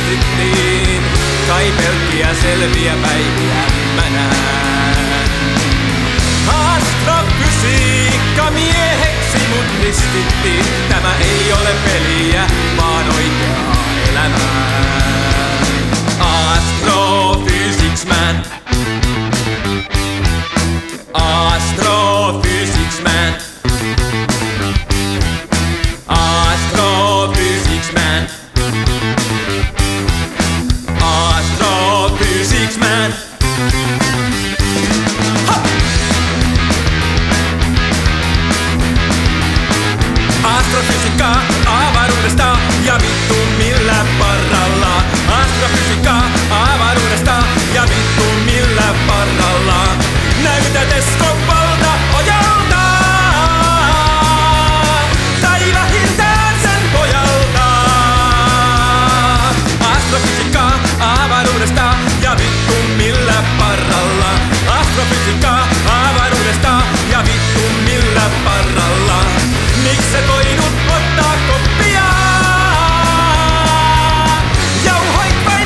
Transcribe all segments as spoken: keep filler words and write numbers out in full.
ristittiin. Kai pelkkiä selviä päiviä mä näen. Astrofysiikka mieheksi mut ristittiin. Tämä ei ole peliä, vaan oikeaa elämää. Astrophysics man. Astrophysics man. Astrophysics man. Astrophysics man. Ha! Astrofysiikka avaruudesta ja vittu millä parralla. Astrofysiikka avaruudesta ja vittu millä parralla. Näytä teleskooppalta ojalta. Tai vähintään sen pojalta. Astrofysiikka avaruudesta ja vittu millä parralla. Astrofysiikka avaruudesta ja vittu millä parralla. Mikset voinut ottaa koppia? Jauhoit vain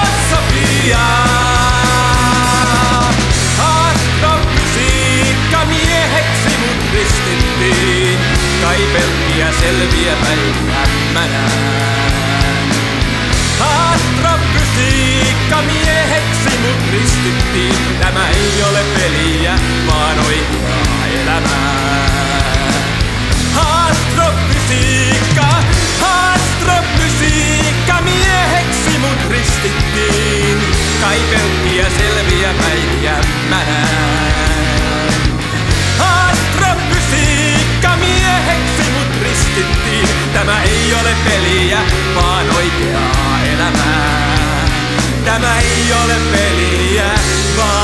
filosofiaa. Astrofysiikka mieheksi mut ristittiin. Kai pelkkiä selviä päiviä mä näen. Astrofysiikka mieheksi mut ristittiin. Tämä ei ole peliä, vaan oikeaa elämää. Astrofysiikka, astrofysiikka mieheksi mut ristittiin. Kai pelkkiä selviä päiviä mä näen. Astrofysiikka mieheksi mut ristittiin. Tämä ei ole peliä, vaan oikeaa elämää. Tämä ei ole peliä, vaan